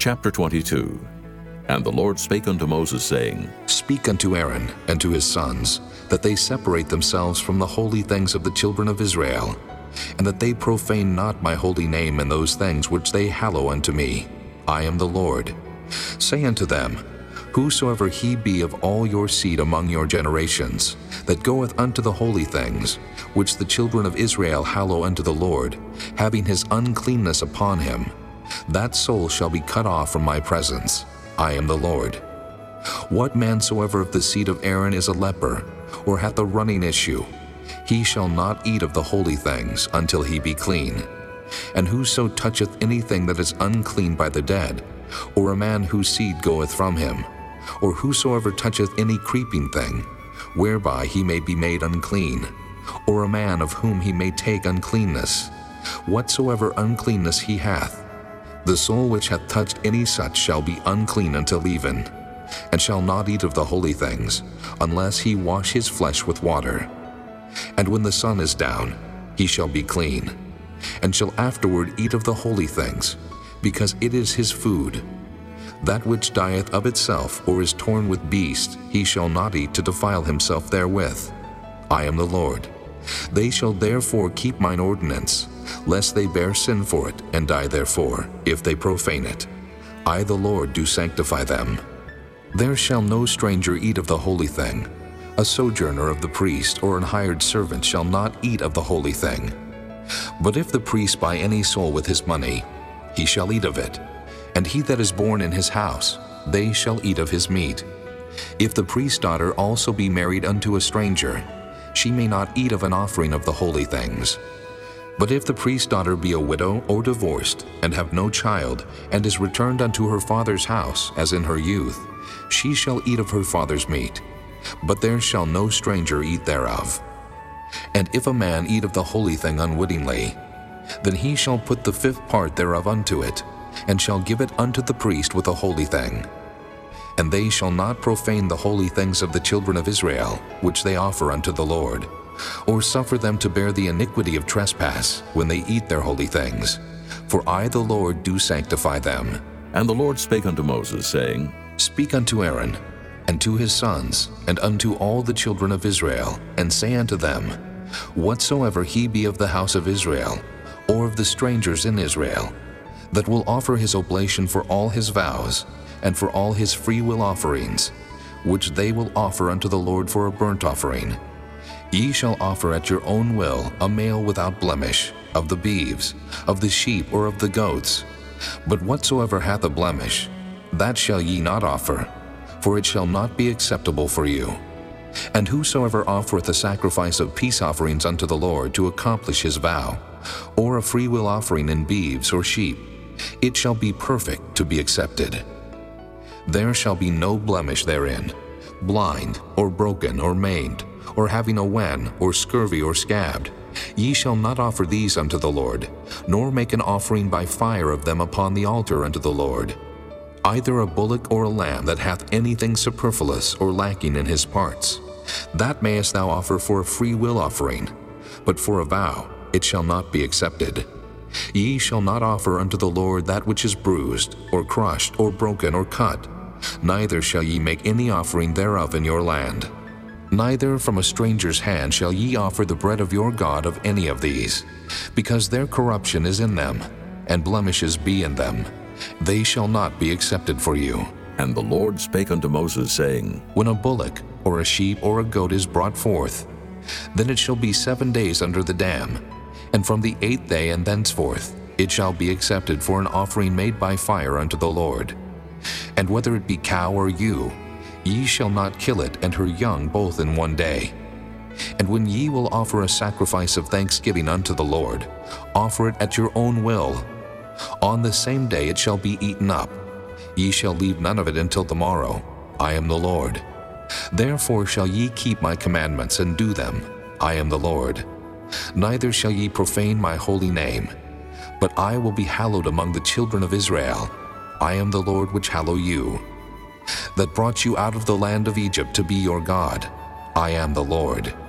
Chapter 22. And the Lord spake unto Moses, saying, Speak unto Aaron and to his sons, that they separate themselves from the holy things of the children of Israel, and that they profane not my holy name in those things which they hallow unto me. I am the Lord. Say unto them, Whosoever he be of all your seed among your generations, that goeth unto the holy things, which the children of Israel hallow unto the Lord, having his uncleanness upon him, that soul shall be cut off from my presence. I am the Lord. What man soever of the seed of Aaron is a leper, or hath a running issue, he shall not eat of the holy things until he be clean. And whoso toucheth anything that is unclean by the dead, or a man whose seed goeth from him, or whosoever toucheth any creeping thing, whereby he may be made unclean, or a man of whom he may take uncleanness, whatsoever uncleanness he hath, the soul which hath touched any such shall be unclean until even, and shall not eat of the holy things, unless he wash his flesh with water. And when the sun is down, he shall be clean, and shall afterward eat of the holy things, because it is his food. That which dieth of itself, or is torn with beasts, he shall not eat to defile himself therewith. I am the Lord. They shall therefore keep mine ordinance, lest they bear sin for it, and die therefore, if they profane it. I the Lord do sanctify them. There shall no stranger eat of the holy thing. A sojourner of the priest, or an hired servant, shall not eat of the holy thing. But if the priest buy any soul with his money, he shall eat of it, and he that is born in his house, they shall eat of his meat. If the priest's daughter also be married unto a stranger, she may not eat of an offering of the holy things. But if the priest's daughter be a widow or divorced, and have no child, and is returned unto her father's house, as in her youth, she shall eat of her father's meat, but there shall no stranger eat thereof. And if a man eat of the holy thing unwittingly, then he shall put the fifth part thereof unto it, and shall give it unto the priest with a holy thing. And they shall not profane the holy things of the children of Israel, which they offer unto the Lord, or suffer them to bear the iniquity of trespass when they eat their holy things. For I the Lord do sanctify them. And the Lord spake unto Moses, saying, Speak unto Aaron, and to his sons, and unto all the children of Israel, and say unto them, Whatsoever he be of the house of Israel, or of the strangers in Israel, that will offer his oblation for all his vows, and for all his freewill offerings, which they will offer unto the Lord for a burnt offering, ye shall offer at your own will a male without blemish, of the beeves, of the sheep, or of the goats. But whatsoever hath a blemish, that shall ye not offer, for it shall not be acceptable for you. And whosoever offereth a sacrifice of peace offerings unto the Lord to accomplish his vow, or a freewill offering in beeves or sheep, it shall be perfect to be accepted. There shall be no blemish therein, blind, or broken, or maimed, or having a wen, or scurvy, or scabbed. Ye shall not offer these unto the Lord, nor make an offering by fire of them upon the altar unto the Lord. Either a bullock or a lamb that hath anything superfluous or lacking in his parts, that mayest thou offer for a free will offering, but for a vow it shall not be accepted. Ye shall not offer unto the Lord that which is bruised, or crushed, or broken, or cut, neither shall ye make any offering thereof in your land. Neither from a stranger's hand shall ye offer the bread of your God of any of these, because their corruption is in them, and blemishes be in them. They shall not be accepted for you. And the Lord spake unto Moses, saying, When a bullock, or a sheep, or a goat is brought forth, then it shall be 7 days under the dam, and from the 8th day and thenceforth it shall be accepted for an offering made by fire unto the Lord. And whether it be cow or ewe, ye shall not kill it and her young both in 1 day. And when ye will offer a sacrifice of thanksgiving unto the Lord, offer it at your own will. On the same day it shall be eaten up. Ye shall leave none of it until the morrow. I am the Lord. Therefore shall ye keep my commandments and do them. I am the Lord. Neither shall ye profane my holy name, but I will be hallowed among the children of Israel. I am the Lord which hallow you, that brought you out of the land of Egypt to be your God. I am the Lord.